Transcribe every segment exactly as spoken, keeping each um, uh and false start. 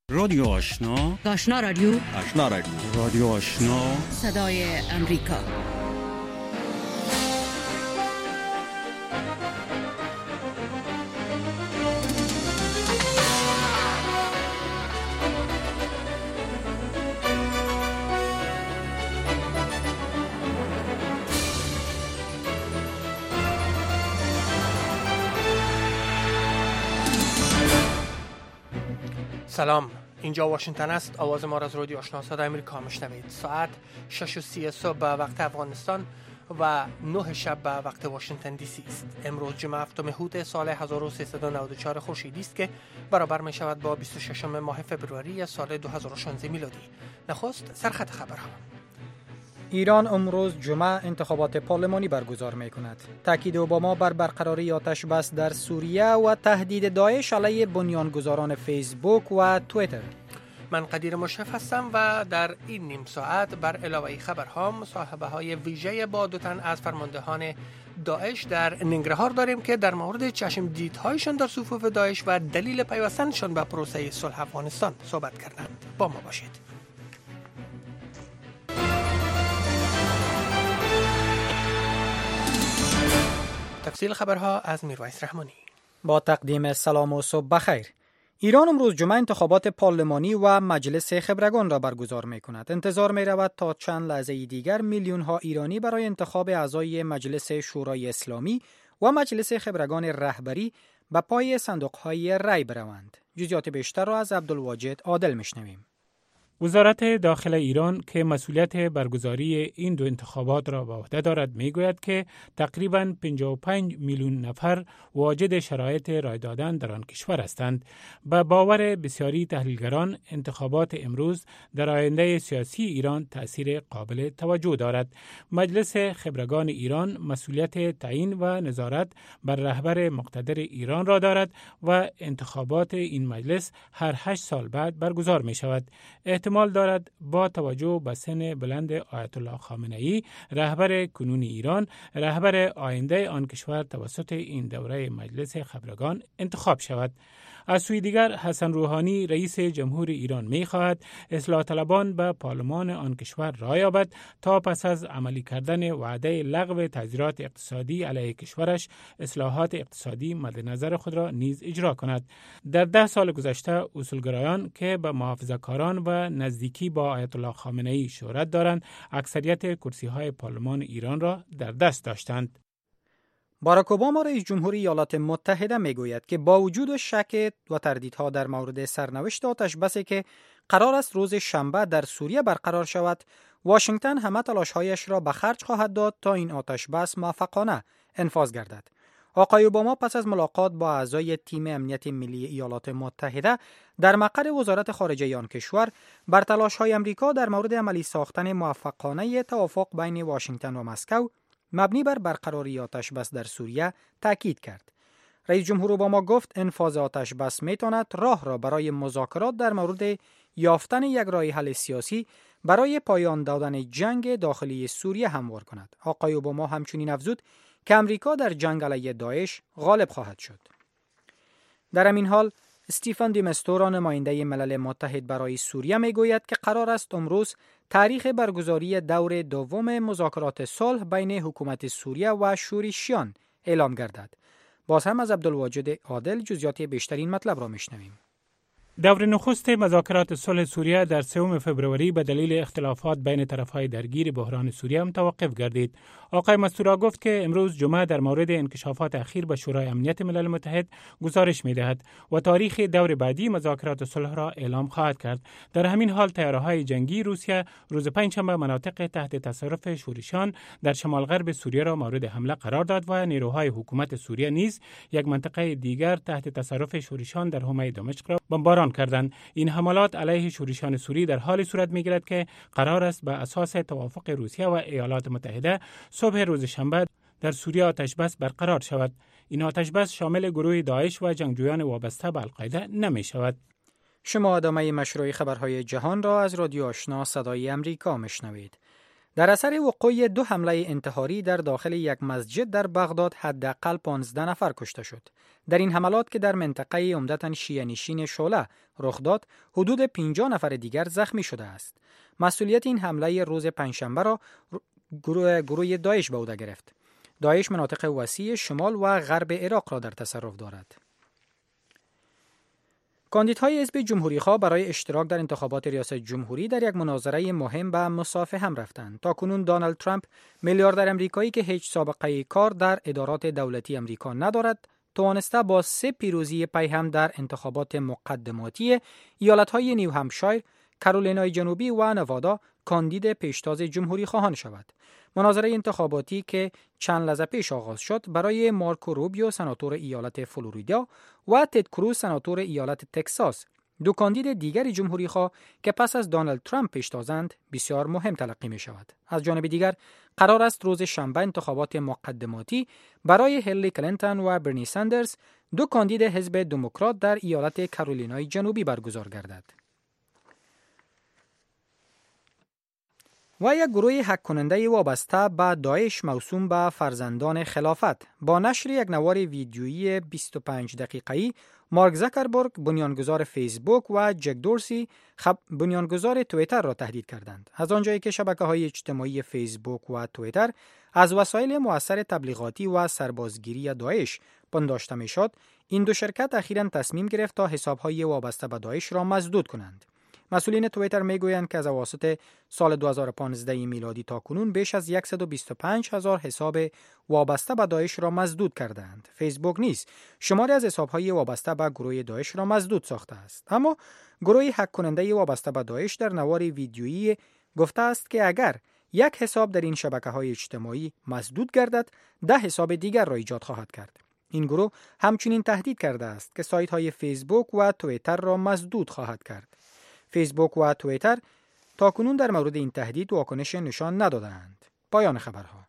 رادیو آشنا، آشنا رادیو، آشنا رادیو، رادیو آشنا، صدای امریکا. سلام، اینجا واشنگتن است. آواز ما را از رادیو آشنا صدای امریکا میشنوید. ساعت شش و سی صبح به وقت افغانستان و نه شب به وقت واشنگتن دی سی است. امروز جمعه هفتم هوت سال هزار و سیصد و نود و چهار خورشیدی است که برابر می شود با بیست و ششم ماه فوریه سال دو هزار و شانزده میلادی. نخست سرخط خبرها. ایران امروز جمعه انتخابات پارلمانی برگزار می کند. تاکید اوباما بر برقراری آتش بس در سوریه و تهدید داعش علیه بنیانگذاران فیسبوک و توییتر. من قدیر مشرف هستم و در این نیم ساعت بر علاوه خبرها مصاحبه های ویژه با دو تن از فرماندهان داعش در ننگرهار داریم که در مورد چشم دیدهایشان در صفوف داعش و دلیل پیوستنشان به پروسه صلح افغانستان صحبت کردند. با ما باشید. تفصیل خبرها از میرویس رحمانی. با تقدیم سلام و صبح بخیر. ایران امروز جمعه انتخابات پارلمانی و مجلس خبرگان را برگزار می کند. انتظار می رود تا چند لحظه دیگر میلیون ها ایرانی برای انتخاب اعضای مجلس شورای اسلامی و مجلس خبرگان رهبری به پای صندوق های رای بروند. جزئیات بیشتر را از عبدالواجد عادل میشنویم. وزارت داخل ایران که مسئولیت برگزاری این دو انتخابات را به عهده دارد میگوید که تقریباً پنجاه و پنج میلیون نفر واجد شرایط رای دادن در آن کشور هستند. به باور بسیاری تحلیلگران انتخابات امروز در آینده سیاسی ایران تأثیر قابل توجه دارد. مجلس خبرگان ایران مسئولیت تعیین و نظارت بر رهبر مقتدر ایران را دارد و انتخابات این مجلس هر هشت سال بعد برگزار می شود. احتمال دارد با توجه به سن بلند آیت الله خامنه‌ای رهبر کنونی ایران رهبر آینده آن کشور توسط این دوره مجلس خبرگان انتخاب شود. از سوی دیگر حسن روحانی رئیس جمهور ایران می خواهد اصلاح طلبان به پارلمان آن کشور رای یابد تا پس از عملی کردن وعده لغو تعزیرات اقتصادی علیه کشورش اصلاحات اقتصادی مد نظر خود را نیز اجرا کند. در ده سال گذشته اصولگرایان که به محافظه‌کاران و نزدیکی با آیت الله خامنه‌ای شهرت دارند اکثریت کرسی‌های پارلمان ایران را در دست داشتند. باراک اوباما رئیس جمهور ایالات متحده میگوید که با وجود شک و تردیدها در مورد سرنوشت آتش بسی که قرار است روز شنبه در سوریه برقرار شود، واشنگتن همه تلاش‌هایش را به خرج خواهد داد تا این آتش بس موفقانه انفاذ گردد. آقای اوباما پس از ملاقات با اعضای تیم امنیت ملی ایالات متحده در مقر وزارت خارجه آن کشور بر تلاش‌های آمریکا در مورد عملی ساختن موفقانه توافق بین واشنگتن و مسکو مبنی بر برقراری آتش بس در سوریه تاکید کرد. رئیس جمهور اوباما گفت انفاذ آتش بس میتواند راه را برای مذاکرات در مورد یافتن یک راه حل سیاسی برای پایان دادن جنگ داخلی سوریه هموار کند. آقای اوباما همچنین افزود که امریکا در جنگ علیه داعش غالب خواهد شد. در همین حال استیفن دی مستورا نماینده ملل متحد برای سوریه میگوید که قرار است امروز تاریخ برگزاری دور دوم مذاکرات صلح بین حکومت سوریه و شورشیان اعلام گردد. باز هم از عبدالواجد عادل جزئیات بیشتر این مطلب را میشنویم. دور نخست مذاکرات صلح سوریه در سوم فوریه به دلیل اختلافات بین طرفهای درگیر بحران سوریه متوقف گردید. آقای مستورا گفت که امروز جمعه در مورد انکشافات اخیر به شورای امنیت ملل متحد گزارش می‌دهد و تاریخ دور بعدی مذاکرات صلح را اعلام خواهد کرد. در همین حال طیاره‌های جنگی روسیه روز پنجشنبه مناطق تحت تصرف شورشیان در شمال غرب سوریه را مورد حمله قرار داد و نیروهای حکومت سوریه نیز یک منطقه دیگر تحت تصرف شورشیان در حومه دمشق را بمباران کردند. این حملات علیه شورشیان سوری در حالی صورت می‌گیرد که قرار است به اساس توافق روسیه و ایالات متحده صبح روز شنبه در سوریه آتش بس برقرار شود. این آتش بس شامل گروه داعش و جنگجویان وابسته به القاعده نمی شود. شما ادامه مشروع خبرهای جهان را از رادیو آشنا صدای امریکا میشنوید. در اثر وقوع دو حمله انتحاری در داخل یک مسجد در بغداد حداقل پانزده نفر کشته شد. در این حملات که در منطقه عمدتاً شیعه نشین شعله رخ داد، حدود پنجاه نفر دیگر زخمی شده است. مسئولیت این حمله روز پنجشنبه را گروه, گروه داعش به عهده گرفت. داعش مناطق وسیع شمال و غرب عراق را در تصرف دارد. کاندیدهای حزب جمهوری‌خواه برای اشتراک در انتخابات ریاست جمهوری در یک مناظره مهم به مصافحه هم رفتند. تاکنون دونالد ترامپ، میلیاردر امریکایی که هیچ سابقه کار در ادارات دولتی امریکا ندارد، توانسته با سه پیروزی پی هم در انتخابات مقدماتی ایالت‌های نیو همشایر، کارولینای جنوبی و نوادا کاندید پیشتاز جمهوری خواهان شود. مناظره انتخاباتی که چند لحظه پیش آغاز شد برای مارکو روبیو سناتور ایالت فلوریدا و تد کروز سناتور ایالت تگزاس، دو کاندید دیگر جمهوری خواه که پس از دونالد ترامپ پیشتازند، بسیار مهم تلقی می شود. از جانب دیگر قرار است روز شنبه انتخابات مقدماتی برای هیلاری کلینتون و برنی ساندرز، دو کاندید حزب دموکرات در ایالت کارولینای جنوبی برگزار گردد. و یک گروه هک کننده وابسته به داعش موسوم به فرزندان خلافت با نشر یک نوار ویدیویی بیست و پنج دقیقه‌ای، مارک زاکربرگ بنیانگذار فیسبوک و جک دورسی خب بنیانگذار توییتر را تهدید کردند. از آنجایی که شبکه‌های اجتماعی فیسبوک و توییتر از وسایل مؤثر تبلیغاتی و سربازگیری داعش پنداشته می‌شد، این دو شرکت اخیراً تصمیم گرفت تا حساب‌های وابسته به داعش را مسدود کنند. مسئولین توییتر میگویند که از اواسط سال دو هزار و پانزده میلادی تا کنون بیش از صد و بیست و پنج هزار حساب وابسته به داعش را مسدود کردند. فیسبوک نیز شماری از حساب‌های وابسته به گروه داعش را مسدود ساخته است. اما گروه هک کننده وابسته به داعش در نوار ویدیویی گفته است که اگر یک حساب در این شبکه‌های اجتماعی مسدود گردد، ده حساب دیگر را ایجاد خواهد کرد. این گروه همچنین تهدید کرده است که سایت‌های فیسبوک و توییتر را مسدود خواهد کرد. فیسبوک و توییتر تاکنون در مورد این تهدید واکنش نشان ندادند. پایان خبرها.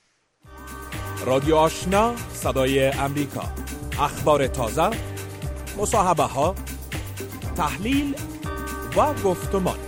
رادیو آشنا، صدای امریکا، اخبار تازه، مصاحبه ها، تحلیل و گفتمان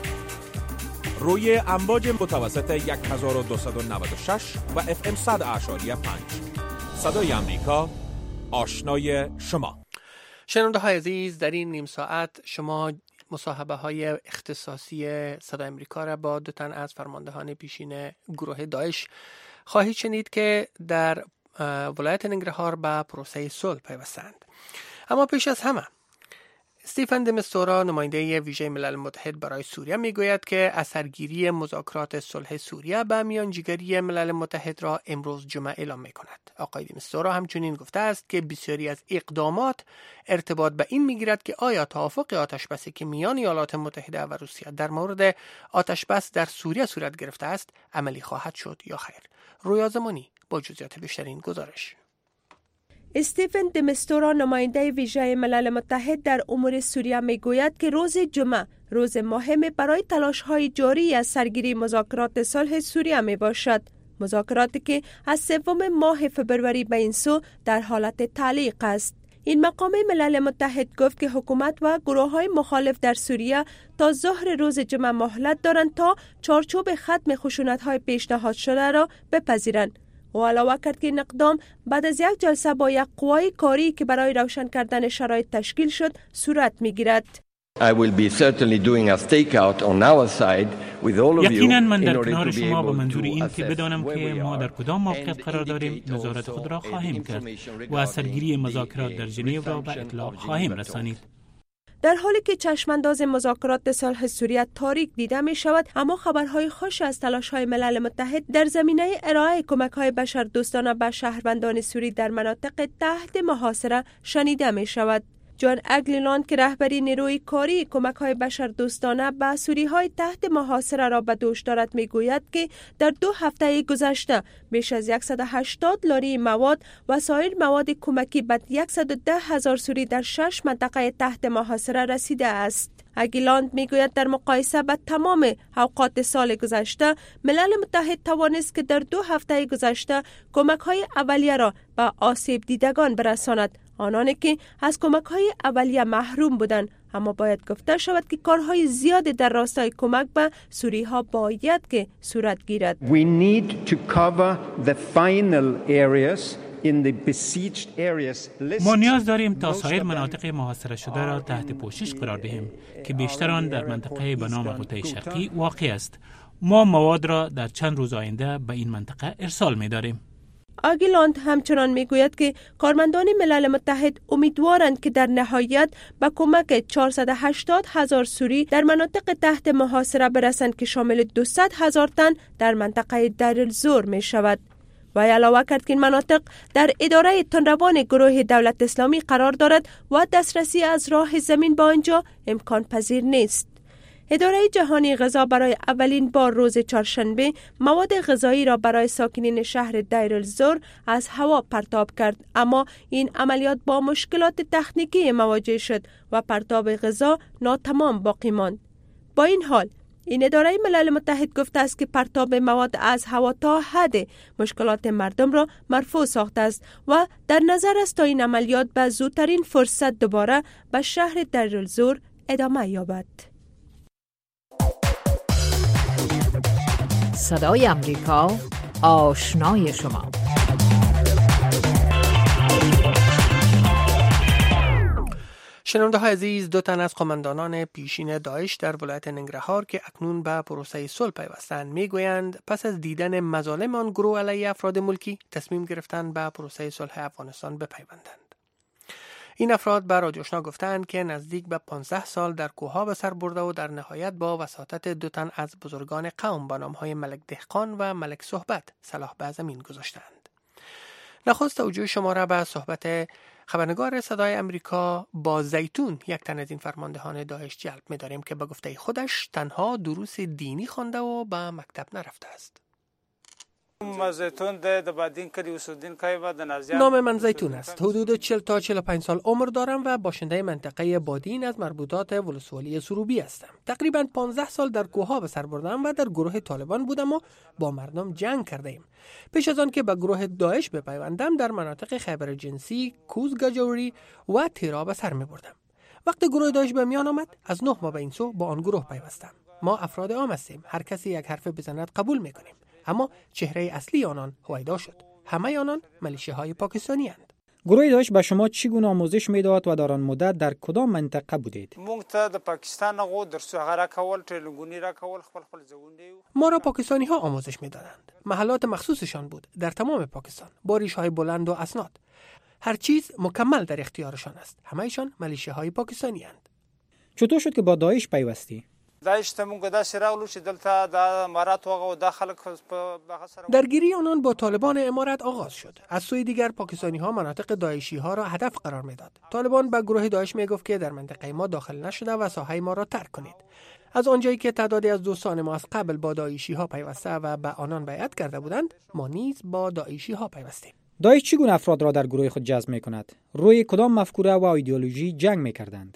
روی امواج متوسط هزار و دویست و نود و شش و اف ام صد اعشاری پنج. صدای امریکا، آشنای شما. شنونده های عزیز، در این نیم ساعت شما مصاحبه های اختصاصی صدای امریکا را با دو تن از فرماندهان پیشین گروه داعش خواهید شنید که در ولایت ننگرهار به پروسه صلح پیوستند. اما پیش از همه استیفن د مستورا، نماینده ویژه ملل متحد برای سوریه، میگوید که اثرگیری مذاکرات صلح سوریه به میانجیگری ملل متحد را امروز جمعه اعلام میکند. آقای د مستورا همچنین گفته است که بسیاری از اقدامات ارتباط به این میگیرد که آیا توافق آتشبسی که میان ایالات متحده و روسیه در مورد آتشبس در سوریه صورت گرفته است عملی خواهد شد یا خیر. رویا زمانی با جزئیات بیشتر این گزارش. استیفن د مستورا، نماینده ویژه ملل متحد در امور سوریه، میگوید که روز جمعه روز مهم برای تلاش‌های جاری از سرگیری مذاکرات صلح سوریه می باشد. مذاکراتی که از سوم ماه فبروری به این سو در حالت تعلیق است. این مقام ملل متحد گفت که حکومت و گروه‌های مخالف در سوریه تا ظهر روز جمعه مهلت دارند تا چارچوب ختم خشونت‌های پیشنهاد شده را بپذیرند. و علاوه کرد که این اقدام بعد از یک جلسه با یک قوای کاری که برای روشن کردن شرایط تشکیل شد صورت می‌گیرد. یقیناً من در کنار شما با منظور این که بدانم که ما در کدام موقعیت قرار داریم نظارت خود را خواهیم کرد و از سرگیری مذاکرات در ژنو را به اطلاق خواهیم رسانید. در حالی که چشمانداز مذاکرات صلح سوریه تاریک دیده می شود، اما خبرهای خوش از تلاش‌های ملل متحد در زمینه ارائه کمک‌های بشردوستانه به شهروندان سوری در مناطق تحت محاصره شنیده می شود. جان اگلیلاند که رهبری نیروی کاری کمک‌های بشردوستانه به سوری‌های تحت محاصره را به دوش دارد میگوید که در دو هفته گذشته بیش از صد و هشتاد لاری مواد و سایر مواد کمکی به صد و ده هزار سوری در شش منطقه تحت محاصره رسیده است. اگیلاند میگوید در مقایسه با تمام اوقات سال گذشته، ملل متحد توانست که در دو هفته گذشته کمک‌های اولیه را به آسیب دیدگان برساند، آنانی که از کمک‌های اولیه محروم بودند، اما باید گفته شود که کارهای زیاد در راستای کمک به سوری ها باید که صورت گیرد. We need to cover the final areas in the besieged areas. ما نیاز داریم تا سایر مناطق محاصره شده را تحت پوشش قرار دهیم که بیشتر آن در منطقه به نام غوطه شرقی واقع است. ما مواد را در چند روز آینده به این منطقه ارسال می داریم. آگیلاند همچنان میگوید که کارمندان ملل متحد امیدوارند که در نهایت به کمک چهارصد و هشتاد هزار سوری در مناطق تحت محاصره برسند که شامل دویست هزار تن در منطقه دیر الزور می شود. و علاوه کرد که این مناطق در اداره تندروان گروه دولت اسلامی قرار دارد و دسترسی از راه زمین به آنجا امکان پذیر نیست. اداره جهانی غذا برای اولین بار روز چهارشنبه مواد غذایی را برای ساکنین شهر دیر الزور از هوا پرتاب کرد، اما این عملیات با مشکلات تکنیکی مواجه شد و پرتاب غذا ناتمام باقی ماند. با این حال این اداره ملل متحد گفته است که پرتاب مواد از هوا تا حد مشکلات مردم را مرفوع ساخته است و در نظر است تا این عملیات به زودترین فرصت دوباره به شهر دیر الزور ادامه یابد. صدای امریکا، آشنای شما. شنونده های عزیز، دو تن از قماندانان پیشین داعش در ولایت ننگرهار که اکنون به پروسه صلح پیوستند میگویند پس از دیدن مظالم آن گروه علیه افراد ملکی تصمیم گرفتند به پروسه صلح افغانستان بپیوندند. این افراد به رادیو آشنا گفتند که نزدیک به پانزده سال در کوهها به سر برده و در نهایت با وساطت دو تن از بزرگان قوم با نامهای ملک دهقان و ملک صحبت سلاح به زمین گذاشتند. نخست توجه شما را به صحبت خبرنگار صدای امریکا با زیتون، یک تن از این فرماندهان داعش، جلب می‌داریم که به گفته خودش تنها دروس دینی خوانده و به مکتب نرفته است. نام من زیتون است. حدود چهل تا چهل و پنج سال عمر دارم و باشنده منطقه بادین از مربوطات ولسوالی سروبی هستم. تقریباً پانزده سال در کوهها به سر بردم و در گروه طالبان بودم و با مردم جنگ کرده ایم. پیش از آن که به گروه داعش بپیوندم در مناطق خیبر جنسی، کوز گجوری و تیرا به سر می بردم. وقتی گروه داعش به میان آمد، از نه ماه به این سو با آن گروه پیوستم. ما افراد عام هستیم. هر کسی یک حرف بزند قبول میکنیم. اما چهره اصلی آنان هویدا شد. همه آنان ملیشه‌های پاکستانی اند. گروه داعش به شما چگونه آموزش میداد و در آن مدت در کدام منطقه بودید؟ ما را پاکستانی ها آموزش میدادند. محلات مخصوصشان بود در تمام پاکستان با ریش‌های بلند و اسناد. هر چیز مکمل در اختیارشان است. همه‌شان ملیشه‌های پاکستانی اند. چطور شد که با داعش پیوستی؟ درگیری آنان با طالبان امارت آغاز شد. از سوی دیگر پاکستانی ها مناطق داعشی ها را هدف قرار میداد. طالبان به گروه داعش می گفت که در منطقه ما داخل نشده و ساحه ما را ترک کنید. از آنجایی که تعدادی از دوستان ما از قبل با داعشی ها پیوسته و به آنان بیعت کرده بودند، ما نیز با داعشی ها پیوستیم. داعش چگونه افراد را در گروه خود جذب می کند؟ روی کدام مفکوره و ایدئولوژی جنگ می کردند؟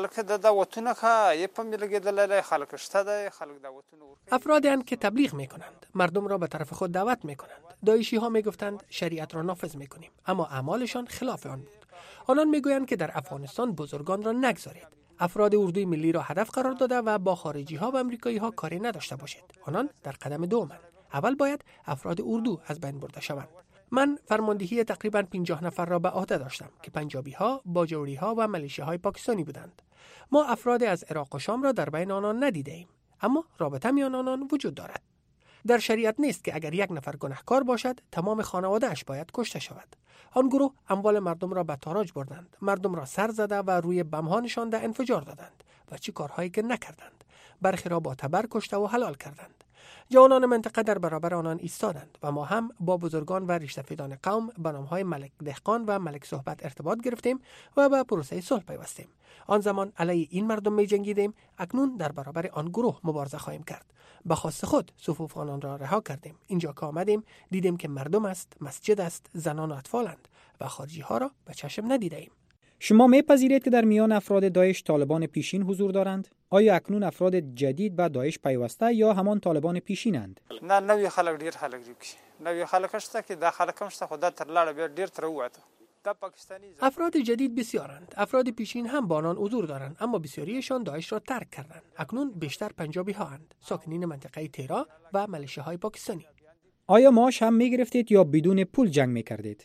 افرادی هستند که تبلیغ می کنند، مردم را به طرف خود دعوت می کنند. داعشی ها می گفتند شریعت را نافذ می کنیم، اما اعمالشان خلاف آن بود. آنان می گویند که در افغانستان بزرگان را نگذارید. افراد اردوی ملی را هدف قرار داده و با خارجی ها و امریکایی ها کاری نداشته باشید. آنان در قدم دومند. اول باید افراد اردو از بین برده شوند. من فرماندهی تقریباً پنجاه نفر را به عهده داشتم که پنجابی ها، باجوری ها و ملیشه های پاکستانی بودند. ما افراد از عراق و شام را در بین آنان ندیده ایم، اما رابطه میان آنان وجود دارد. در شریعت نیست که اگر یک نفر گناهکار باشد تمام خانواده اش باید کشته شود. آن گروه اموال مردم را به تاراج بردند، مردم را سر زده و روی بم‌ها نشانده انفجار دادند و چی کارهایی که نکردند. برخی را با تبر کشته و حلال کردند. جوانان منطقه در برابر آنان ایستادند و ما هم با بزرگان و ریشه‌فیدان قوم به نام‌های ملک دهقان و ملک صحبت ارتباط گرفتیم و به پروسه صلح پیوستیم. آن زمان علیه این مردم می جنگیدیم، اکنون در برابر آن گروه مبارزه خواهیم کرد. به خواست خود صفوف آنان را رها کردیم. اینجا که آمدیم دیدیم که مردم است، مسجد است، زنان و اطفالند و خارجی ها را به چشم ندیدیم. شما میپذیرید که در میان افراد داعش طالبان پیشین حضور دارند؟ آیا اکنون افراد جدید به داعش پیوسته یا همان طالبان پیشینند؟ نه، نوی خلک ډیر خلک دي. نوی خلک شته که دا خلک هم شته، خو دا تر لاړه بیا ډیر تر ووته. افراد جدید بسیارند. افراد پیشین هم با آنان حضور دارند، اما بسیاریشان داعش را ترک کردند. اکنون بیشتر پنجابی ها اند، ساکنین منطقه تیرا و ملیشه های پاکستانی. آیا معاش هم می گرفتید یا بدون پول جنگ می کردید؟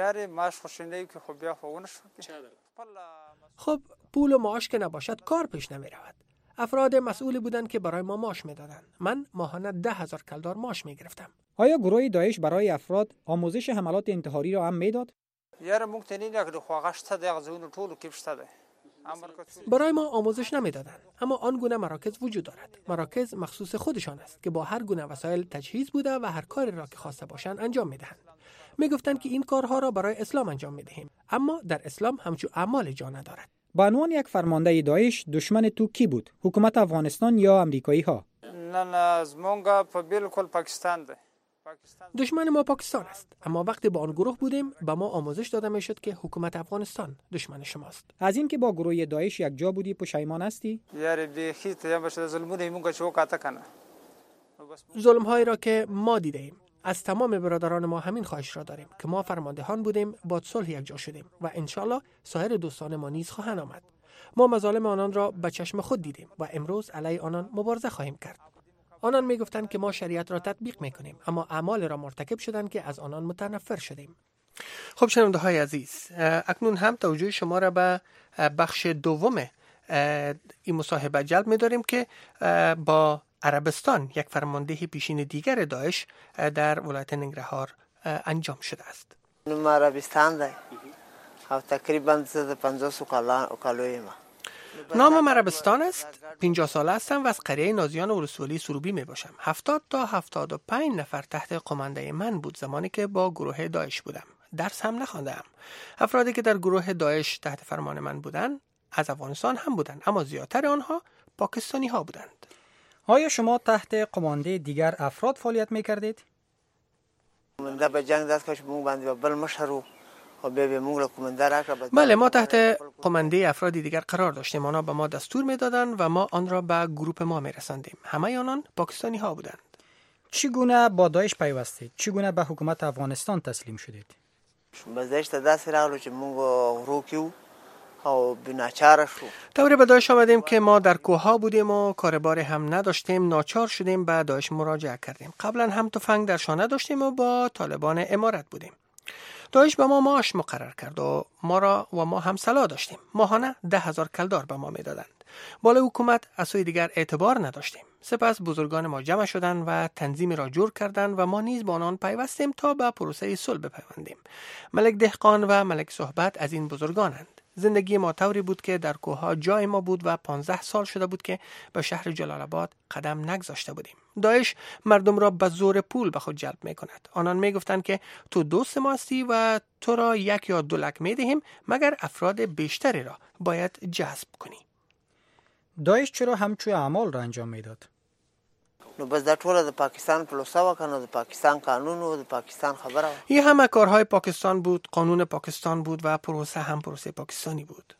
خب پول و معاش که نباشد کار پیش نمی رود. افراد مسئول بودند که برای ما معاش می دادند. من ماهانه ده هزار کلدار معاش می گرفتم. آیا گروه داعش برای افراد آموزش حملات انتحاری را هم می داد؟ برای ما آموزش نمی دادند، اما آن گونه مراکز وجود دارد. مراکز مخصوص خودشان است که با هر گونه وسایل تجهیز بوده و هر کاری را که خواسته باشند انجام می دهند. می گفتند که این کارها را برای اسلام انجام می دهیم، اما در اسلام همچون اعمال جا ندارد. با عنوان یک فرمانده داعش دشمن تو کی بود؟ حکومت افغانستان یا امریکایی ها؟ نه نه زمونگا په بالکل پاکستان ده. دشمن ما پاکستان است، اما وقتی با آن گروه بودیم به ما آموزش داده می شد که حکومت افغانستان دشمن شماست. از این که با گروه داعش یک جا بودی پشیمان هستی؟ یاری بیخی ته باشه ظلمونه مونږ چو کاته کنه. ظلم هایی را که ما دیدیم. از تمام برادران ما همین خواهش را داریم که ما فرماندهان بودیم، با صلح یک جا شدیم و انشالله سایر دوستان ما نیز خواهند آمد. ما مظالم آنان را به چشم خود دیدیم و امروز علیه آنان مبارزه خواهیم کرد. آنان می گفتند که ما شریعت را تطبیق می کنیم، اما اعمال را مرتکب شدند که از آنان متنفر شدیم. خب شنونده های عزیز، اکنون هم توجه شما را به بخش دوم این مصاحبه جلب می داریم که با عربستان، یک فرمانده پیشین دیگر داعش در ولایت ننگرهار انجام شده است. نوم عربستان ده او تقریبا پنجاه کالوی ما. نام عربستان است. پنجاه ساله هستم و از قریه نازیان ولسوالی سروبی می باشم. هفتاد تا هفتاد و پنج نفر تحت قمانده من بود زمانی که با گروه داعش بودم. درس هم نخواندم. افرادی که در گروه داعش تحت فرمان من بودند از افغانستان هم بودند، اما زیادتر آنها پاکستانی ها بودند. آیا شما تحت قمانده دیگر افراد فعالیت می کردید؟ من در جنگ دست کش مون باندې بل مشرو او به به مون قمانده را که بله، ما تحت قمانده افرادی دیگر قرار داشتیم. آنها به ما دستور می دادند و ما آن را به گروپ ما می رساندیم. همه آنان پاکستانی ها بودند. چگونه با داعش پیوستید؟ چگونه به حکومت افغانستان تسلیم شدید؟ بازداشت دست راغلو چې مونږ روکیو او بناچار شو. طوری به داعش آمدیم که ما در کوه‌ها بودیم و کاربار هم نداشتیم. ناچار شدیم به داعش مراجعه کردیم. قبلا هم تفنگ در شانه داشتیم و با طالبان امارت بودیم. داعش به ما معاش مقرر کرد و ما را و ما هم سلاح داشتیم. ماهانه ده هزار کلدار به ما میدادند. بالای حکومت از سوی دیگر اعتبار نداشتیم. سپس بزرگان ما جمع شدند و تنظیمی را جور کردند و ما نیز با آنان پیوستیم تا به پروسه صلح بپیوندیم. ملک دهقان و ملک صحبت از این بزرگانند. زندگی ما طوری بود که در کوه‌ها جای ما بود و پانزده سال شده بود که به شهر جلال آباد قدم نگذاشته بودیم. داعش مردم را به زور پول به خود جلب می کند. آنان می گفتند که تو دوست ما هستی و تو را یک یا دو لک می دهیم مگر افراد بیشتری را باید جذب کنی. داعش چرا همچون اعمال را انجام می داد؟ نو بس دا ټوله د پاکستان پلوسه وکنه، د پاکستان قانون و د پاکستان خبره. این همه کارهای پاکستان بود، قانون پاکستان بود و پروسه هم پروسه پاکستانی بود.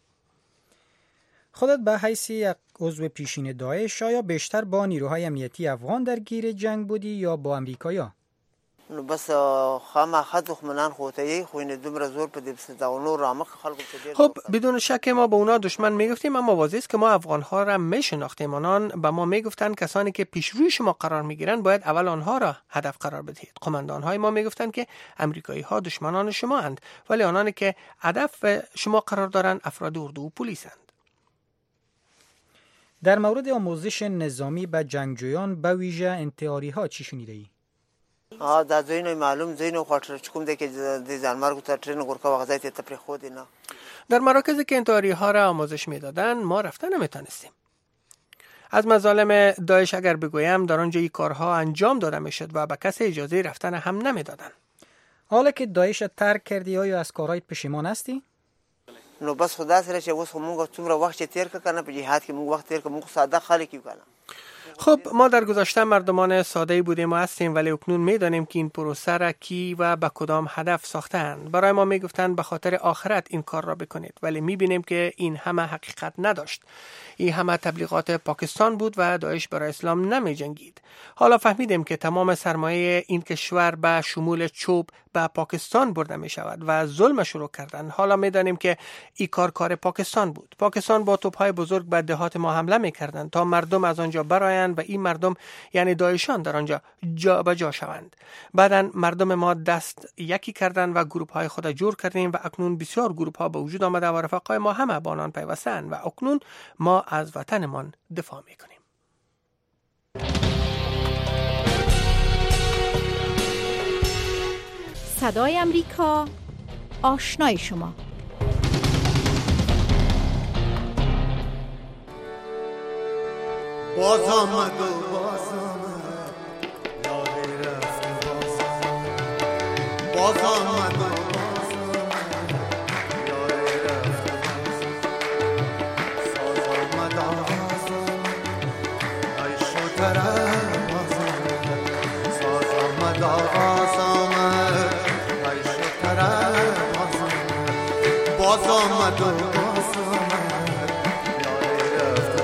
خودت به حیث یک عضو پیشین داعش آیا بیشتر با نیروهای امنیتی افغان درگیر جنگ بودی یا با امریکایی‌ها؟ نو بس خامخا دښمنان خو ته یې خو نه دومره زور په دې ستاونو رامخ خلکو ته. خب بدون شک ما به اونا دشمن میگفتیم، اما واضح است که ما افغان‌ها را میشناختیم. آنان به ما میگفتند کسانی که پیش روی شما قرار میگیرند باید اول آنها را هدف قرار بدهید. قماندان‌های ما میگفتند که امریکایی‌ها دشمنان شما اند، ولی آنانی که هدف شما قرار دارند افراد اردو و پلیسند. در مورد آموزش نظامی به جنگجویان به ویژه انتحاری‌ها چی شنیده‌ای؟ ها دا زینو معلوم زینو خاطر چکم ده که د ځانمرګ ته ټرین ورکا وغځای ته تفریح خود نه. در مراکزی که انتحاری ها را آموزش میدادند ما رفتن نمیتونستیم. از مظالم داعش اگر بگویم در آنجا این کارها انجام داده میشد و به کسی اجازه رفتن هم نمیدادند. حالا که داعش ترک کردی آیا از کارهایت پشیمان هستی؟ نو بس خدا سره چې اوس موږ څومره وخت تیر ک کنه په جهاد کې موږ وخت تیر ک موږ ساده خلک یو کنه. خب ما در گذشته مردمان ساده‌ای بودیم و هستیم، ولی اکنون می‌دانیم که این پروسه را کی و به کدام هدف ساختند. برای ما میگفتند به خاطر آخرت این کار را بکنید، ولی می‌بینیم که این همه حقیقت نداشت. این همه تبلیغات پاکستان بود و داعش برای اسلام نمی‌جنگید. حالا فهمیدیم که تمام سرمایه این کشور به شمول چوب به پاکستان برده می شود و ظلم شروع کردن. حالا می دانیم که این کار کار پاکستان بود. پاکستان با توپ‌های بزرگ به دهات ما حمله می کردند تا مردم از آنجا برآیند و این مردم یعنی داعشان در آنجا جا به جا شوند. بعداً مردم ما دست یکی کردند و گروه های خود جور کردیم و اکنون بسیار گروه ها به وجود آمده و رفقای ما همه با آنان پیوستند و اکنون ما از وطنمان دفاع می کنیم. صدای امریکا، آشنای شما. باز آمد و باز آمد یاری رفت باز آمد باز آمد و باز آمد یاری رفت باز آمد ساز آمد آغاز آمد ای شوتره باز آمد ساز آمد آغاز آمد ای شوتره باز آمد باز آمد و باز آمد یاری رفت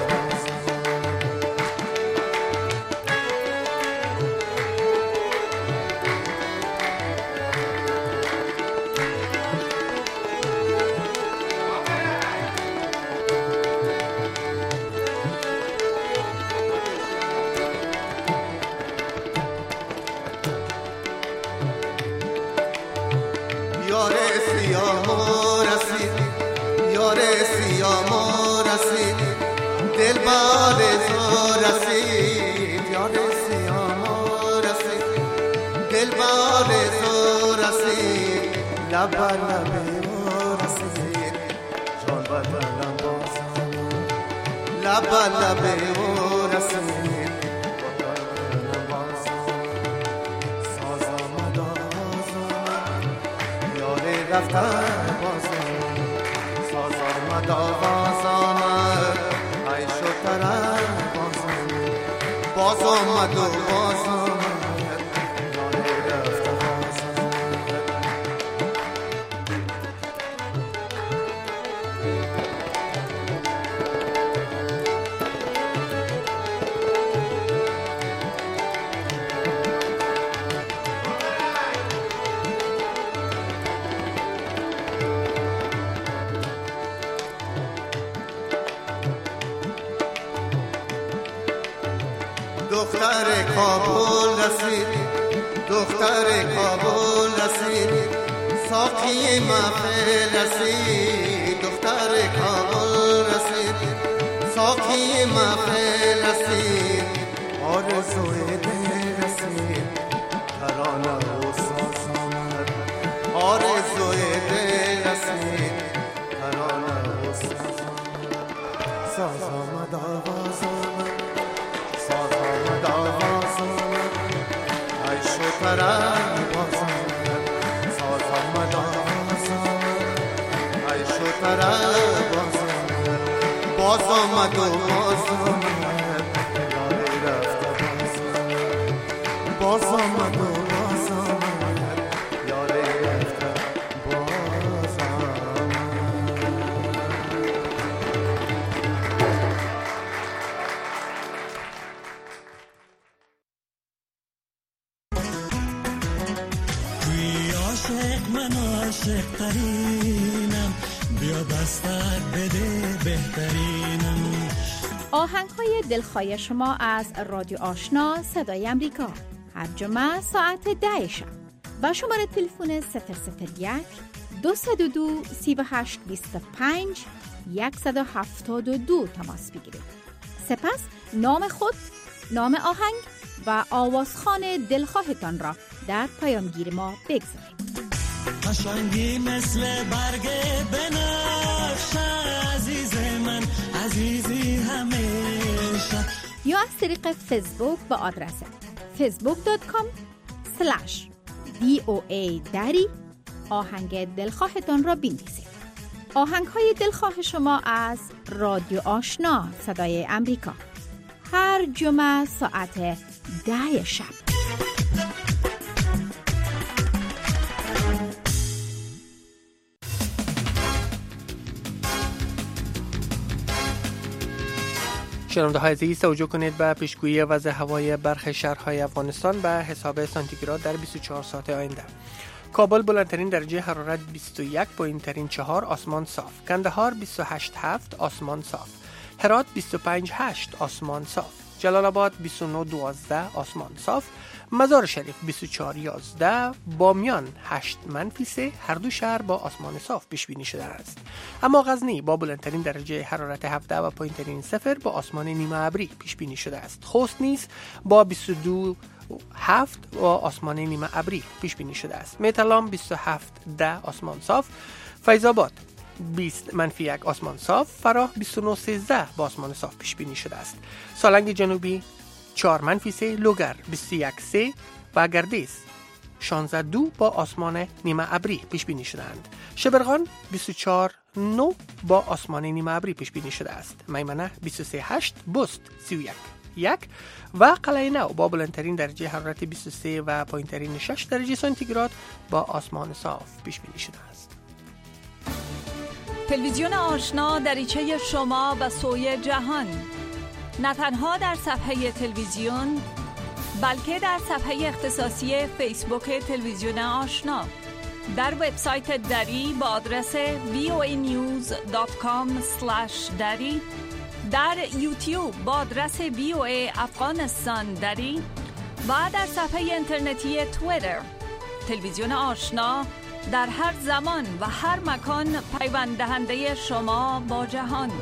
لبا لبه او رسید جان بدلم باز لبا لبه او رسید باز ساز آمد آغاز آمد یاری رفتن باز ساز آمد آغاز آمد ای شوتره باز باز آمد و باز آمد دختر کابل رسید دختر کابل رسید ساقی محفل رسید دختر کابل رسید ساقی محفل رسید آرزوی دل رسید ترانه و ساز آمد آرزوی دل رسید ترانه و ساز آمد ساز آمد آواز آمد ساز آمد آواز آمد ای شوتره باز آمد ساز آمد آواز آمد ای شوتره باز آمد باز آمد و باز آمد یاری رفت باز آمد باز آمد و باز آمد یاری رفت باز آمد. توی عاشق من عاشق ترینم بیا دستک بده بهترینم. آهنگ‌های دلخواه شما از رادیو آشنا صدای امریکا هر جمعه ساعت ده شب با شماره تلفن صفر صفر یک دو صفر دو سه هشت دو پنج صفر هفت دو تماس بگیرید. سپس نام خود، نام آهنگ و آوازخوان دلخواهتان را در پیامگیر ما بگذارید. قشنگی مثل برگ بنفشه عزیز من عزیزی همیشه. یا از طریق فیسبوک با آدرس فیسبوک دات کام اسلش دی او ای دری آهنگ دلخواهتان را بنویسید. آهنگ‌های دلخواه شما از رادیو آشنا صدای امریکا هر هر جمعه ساعت ده شب. شنونده های عزیز توجه کنید به پیشگویی وضع هوای برخی شهرهای افغانستان به حساب سانتیگراد در بیست و چهار ساعت آینده. کابل بلندترین درجه حرارت بیست و یک، پایینترین چهار، آسمان صاف. کندهار بیست و هشت هفت، آسمان صاف. هرات بیست و پنج هشت، آسمان صاف. جلال آباد بیست و نه دوازده، آسمان صاف. مزار شریف بیست و چهار یازده، بامیان هشت منفی سه، هر دو شهر با آسمان صاف پیش بینی شده است. اما غزنی با بلندترین درجه حرارت هفده و پایینترین صفر با آسمان نیمه ابری پیش بینی شده است. خوست نیز با بیست و دو هفت با آسمان نیمه ابری پیش بینی شده است. میتلام بیست و هفت ده، آسمان صاف. فیض آباد بیست منفی یک، آسمان صاف. فراه بیست و نه سیزده با آسمان صاف پیش بینی شده است. سالنگ جنوبی چهار منفی سه، لوگر بیست و یک سه و گردیز شانزده دو با آسمان نیمه ابری پیش بینی شدند. شبرغان بیست و چهار نه با آسمان نیمه ابری پیش بینی شده است. میمنه بیست و سه هشت، بست سی و یک یک و قلعه نو با بلندترین درجه حرارت بیست و سه و پایینترین شش درجه سانتیگراد با آسمان صاف پیش بینی شده است. تلویزیون آشنا دریچه شما به سوی جهان، نه تنها در صفحه تلویزیون بلکه در صفحه اختصاصی فیسبوک تلویزیون آشنا، در وبسایت دری با آدرس وی او ای نیوز دات کام اسلش دری، در یوتیوب با آدرس وی او ای افغانستان دری و در صفحه اینترنتی توییتر. تلویزیون آشنا در هر زمان و هر مکان پیوند دهنده شما با جهان.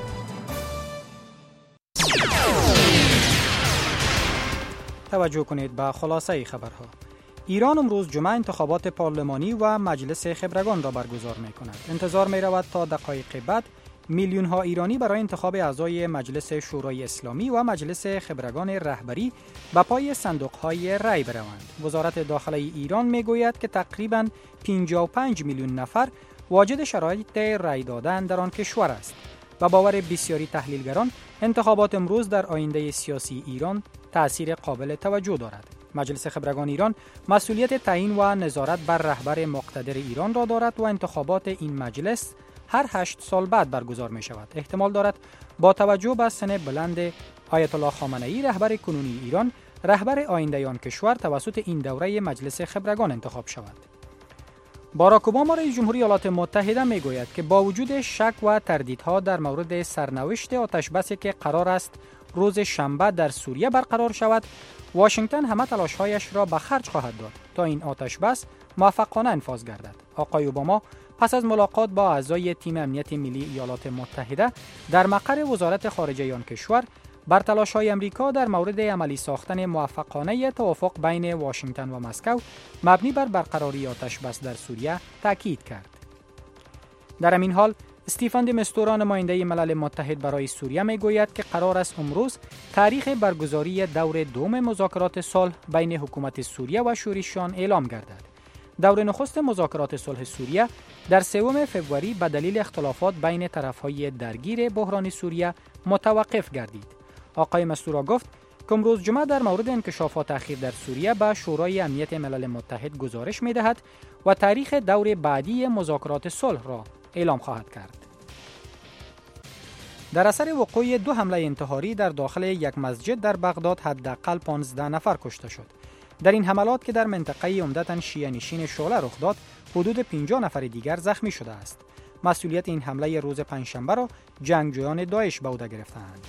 توجه کنید به خلاصه خبرها. ایران امروز جمعه انتخابات پارلمانی و مجلس خبرگان را برگزار می کند. انتظار می رود تا دقایق بعد میلیون ها ایرانی برای انتخاب اعضای مجلس شورای اسلامی و مجلس خبرگان رهبری به پای صندوق های رای بروند. وزارت داخله ایران می گوید که تقریباً پنجاه و پنج میلیون نفر واجد شرایط رای دادن در آن کشور است. و باور بسیاری تحلیلگران انتخابات امروز در آینده سیاسی ایران تأثیر قابل توجه دارد. مجلس خبرگان ایران مسئولیت تعیین و نظارت بر رهبر مقتدر ایران را دارد و انتخابات این مجلس هر هشت سال بعد برگزار می شود. احتمال دارد با توجه به سن بلند آیت الله خامنه‌ای رهبر کنونی ایران رهبر آینده آن کشور توسط این دوره مجلس خبرگان انتخاب شود. باراک اوباما رئیس جمهوری ایالات متحده می گوید که با وجود شک و تردیدها در مورد سرنوشت آتشبسی که قرار است روز شنبه در سوریه برقرار شود، واشنگتن همه تلاش‌هایش را به خرج خواهد داد تا این آتشبس موفقانه انفاذ گردد. آقای اوباما پس از ملاقات با اعضای تیم امنیت ملی ایالات متحده در مقر وزارت خارجه آن کشور بر تلاش‌های امریکا در مورد عملی ساختن موفقانه توافق بین واشنگتن و مسکو مبنی بر برقراری آتشبس در سوریه تاکید کرد. در همین حال استیفن دی مستورا نماینده ملل متحد برای سوریه میگوید که قرار است امروز تاریخ برگزاری دور دوم مذاکرات صلح بین حکومت سوریه و شورشیان اعلام گردد. دور نخست مذاکرات صلح سوریه در سوم فوریه به دلیل اختلافات بین طرف‌های درگیر بحران سوریه متوقف گردید. آقای مستورا گفت که امروز جمعه در مورد انکشافات اخیر در سوریه به شورای امنیت ملل متحد گزارش می‌دهد و تاریخ دور بعدی مذاکرات صلح را اعلام خواهد کرد. در اثر وقوع دو حمله انتحاری در داخل یک مسجد در بغداد حداقل پانزده نفر کشته شد. در این حملات که در منطقه عمدتاً شیعه نشین شعله رخ داد، حدود پنجاه نفر دیگر زخمی شده است. مسئولیت این حمله روز پنجشنبه را جنگجویان داعش به عهده گرفتند.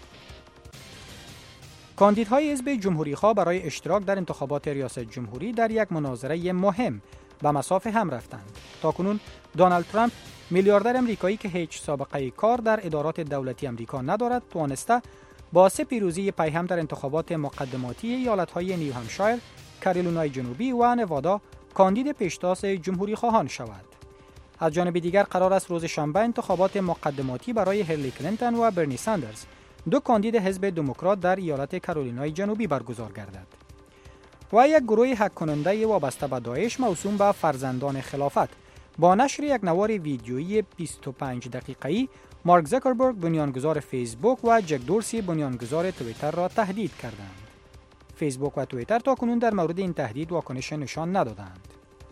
کاندیدهای حزب جمهوری‌خواه برای اشتراک در انتخابات ریاست جمهوری در یک مناظره مهم به مصاف هم رفتند. تاکنون دونالد ترامپ، میلیاردر امریکایی که هیچ سابقه کار در ادارات دولتی امریکا ندارد، توانسته با سه پیروزی پیهم در انتخابات مقدماتی ایالت‌های نیو همشایر، کارولینای جنوبی و نوادا کاندید پیشتاز جمهوری خواهان شود. از جانب دیگر قرار است روز شنبه انتخابات مقدماتی برای هیلاری کلینتون و برنی ساندرز، دو کاندید حزب دموکرات در ایالت کارولینای جنوبی برگزار گردد. و یک گروه هک کننده وابسته به داعش موسوم به فرزندان خلافت با نشر یک نوار ویدیویی بیست و پنج دقیقه‌ای مارک زاکربرگ بنیانگذار فیسبوک و جک دورسی بنیانگذار توییتر را تهدید کردند. فیسبوک و توییتر تاکنون در مورد این تهدید واکنش نشان ندادند.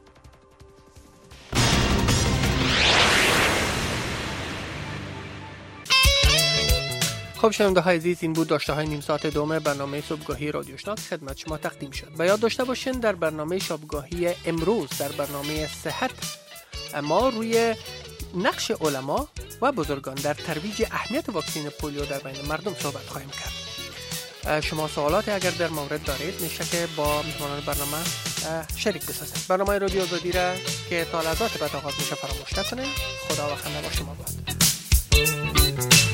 خب شنونده های عزیز، این بود داشته های نیم ساعت دوم برنامه صبحگاهی رادیو آشنا که خدمت شما تقدیم شد. و یاد داشته باشین در برنامه شبگاهی امروز در برنامه صحت ما روی نقش علما و بزرگان در ترویج اهمیت واکسن پولیو در بین مردم صحبت خواهیم کرد. شما سوالات اگر در مورد دارید میشه که با مهمانان برنامه شریک بسازید. برنامه رادیو آزادی را که تا لحظات بعد آغاز میشه فراموش نکنید. خدا و خنده با شما باد.